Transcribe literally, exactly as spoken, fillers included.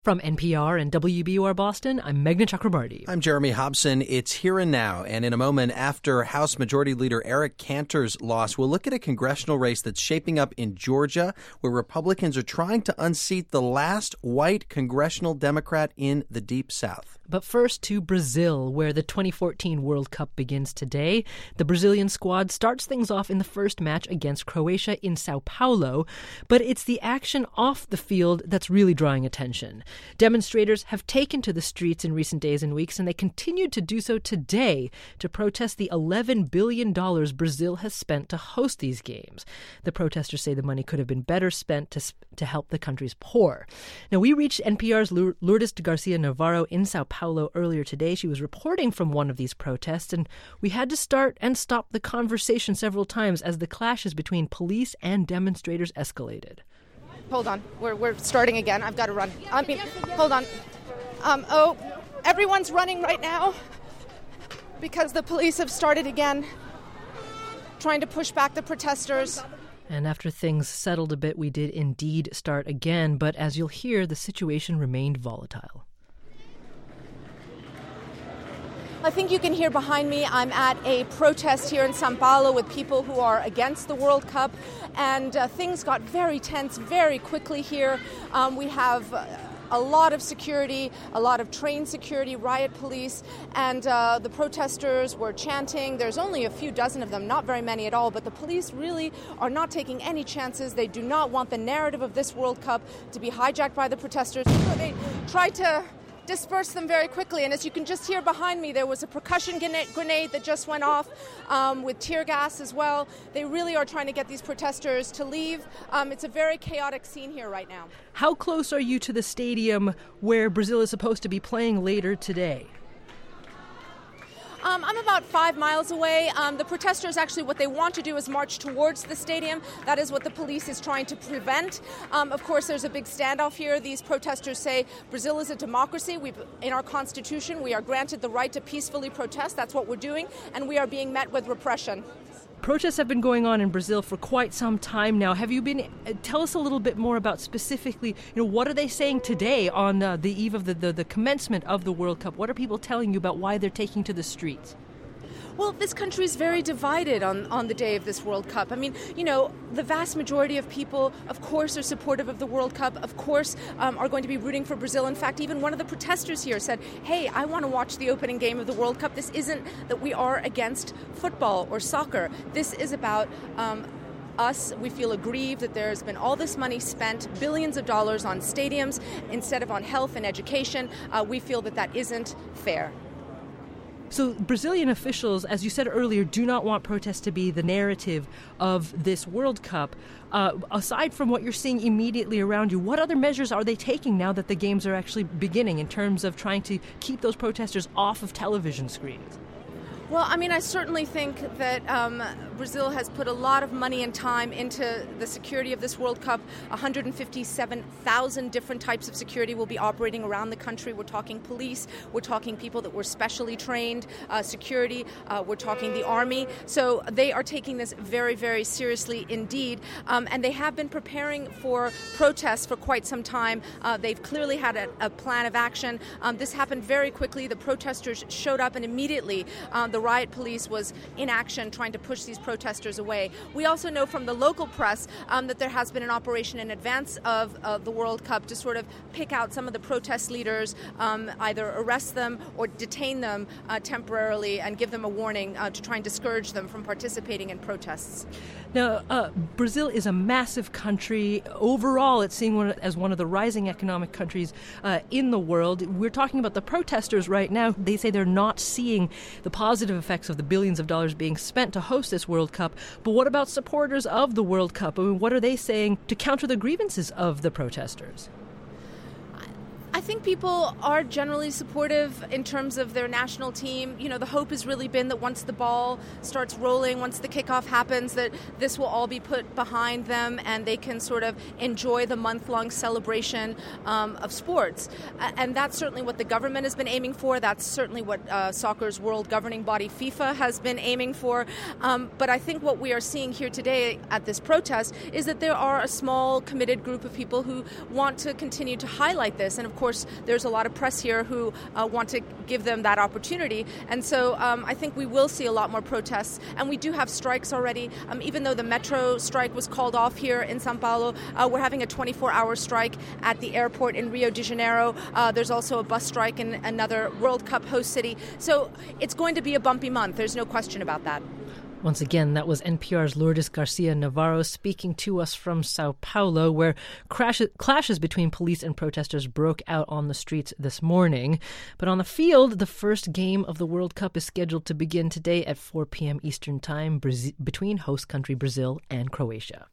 From N P R and W B U R Boston, I'm Meghna Chakrabarti. I'm Jeremy Hobson. It's Here and Now, and in a moment, after House Majority Leader Eric Cantor's loss, we'll look at a congressional race that's shaping up in Georgia, where Republicans are trying to unseat the last white congressional Democrat in the Deep South. But first to Brazil, where the twenty fourteen World Cup begins today. The Brazilian squad starts things off in the first match against Croatia in Sao Paulo, but it's the action off the field that's really drawing attention. Demonstrators have taken to the streets in recent days and weeks, and they continued to do so today to protest the eleven billion dollars Brazil has spent to host these games. The protesters say the money could have been better spent to, to help the country's poor. Now, we reached N P R's Lourdes Garcia Navarro in Sao Paulo earlier today. She was reporting from one of these protests, and we had to start and stop the conversation several times as the clashes between police and demonstrators escalated. Hold on. We're we're starting again. I've got to run. I mean, hold on. Um, oh, everyone's running right now because the police have started again trying to push back the protesters. And after things settled a bit, we did indeed start again. But as you'll hear, the situation remained volatile. I think you can hear behind me, I'm at a protest here in Sao Paulo with people who are against the World Cup, and uh, things got very tense very quickly here. Um, we have uh, a lot of security, a lot of trained security, riot police, and uh, the protesters were chanting. There's only a few dozen of them, not very many at all, but the police really are not taking any chances. They do not want the narrative of this World Cup to be hijacked by the protesters. They tried to disperse them very quickly, and as you can just hear behind me, there was a percussion grenade that just went off um, with tear gas as well. They really are trying to get these protesters to leave. Um, it's a very chaotic scene here right now. How close are you to the stadium where Brazil is supposed to be playing later today? Um, I'm about five miles away. Um, the protesters, actually, what they want to do is march towards the stadium. That is what the police is trying to prevent. Um, of course, there's a big standoff here. These protesters say Brazil is a democracy. We've, in our constitution, we are granted the right to peacefully protest. That's what we're doing, and we are being met with repression. Protests have been going on in Brazil for quite some time now. Have you been, uh, tell us a little bit more about specifically, you know, what are they saying today on uh, the eve of the, the, the commencement of the World Cup? What are people telling you about why they're taking to the streets? Well, this country is very divided on, on the day of this World Cup. I mean, you know, the vast majority of people, of course, are supportive of the World Cup, of course, um, are going to be rooting for Brazil. In fact, even one of the protesters here said, hey, I want to watch the opening game of the World Cup. This isn't that we are against football or soccer. This is about um, us. We feel aggrieved that there's been all this money spent, billions of dollars on stadiums instead of on health and education. Uh, we feel that that isn't fair. So Brazilian officials, as you said earlier, do not want protests to be the narrative of this World Cup. Uh, aside from what you're seeing immediately around you, what other measures are they taking now that the games are actually beginning in terms of trying to keep those protesters off of television screens? Well, I mean, I certainly think that um, Brazil has put a lot of money and time into the security of this World Cup. one hundred fifty-seven thousand different types of security will be operating around the country. We're talking police. We're talking people that were specially trained, uh, security. Uh, we're talking the army. So they are taking this very, very seriously indeed. Um, and they have been preparing for protests for quite some time. Uh, they've clearly had a, a plan of action. Um, this happened very quickly. The protesters showed up, and immediately um, the riot police was in action trying to push these protesters away. We also know from the local press um, that there has been an operation in advance of uh, the World Cup to sort of pick out some of the protest leaders, um, either arrest them or detain them uh, temporarily and give them a warning uh, to try and discourage them from participating in protests. Now, uh, Brazil is a massive country. Overall, it's seen one, as one of the rising economic countries uh, in the world. We're talking about the protesters right now. They say they're not seeing the positive effects of the billions of dollars being spent to host this World Cup. But what about supporters of the World Cup? I mean, what are they saying to counter the grievances of the protesters? I think think people are generally supportive in terms of their national team. You know, the hope has really been that once the ball starts rolling, once the kickoff happens, that this will all be put behind them and they can sort of enjoy the month-long celebration um, of sports. And that's certainly what the government has been aiming for. That's certainly what uh, soccer's world governing body, FIFA, has been aiming for. Um, but I think what we are seeing here today at this protest is that there are a small, committed group of people who want to continue to highlight this. And of course, there's a lot of press here who uh, want to give them that opportunity. And so um, I think we will see a lot more protests. And we do have strikes already. Um, even though the metro strike was called off here in Sao Paulo, uh, we're having a twenty-four hour strike at the airport in Rio de Janeiro. Uh, there's also a bus strike in another World Cup host city. So it's going to be a bumpy month. There's no question about that. Once again, that was N P R's Lourdes Garcia Navarro speaking to us from Sao Paulo, where crash- clashes between police and protesters broke out on the streets this morning. But on the field, the first game of the World Cup is scheduled to begin today at four p.m. Eastern Time Braz- between host country Brazil and Croatia.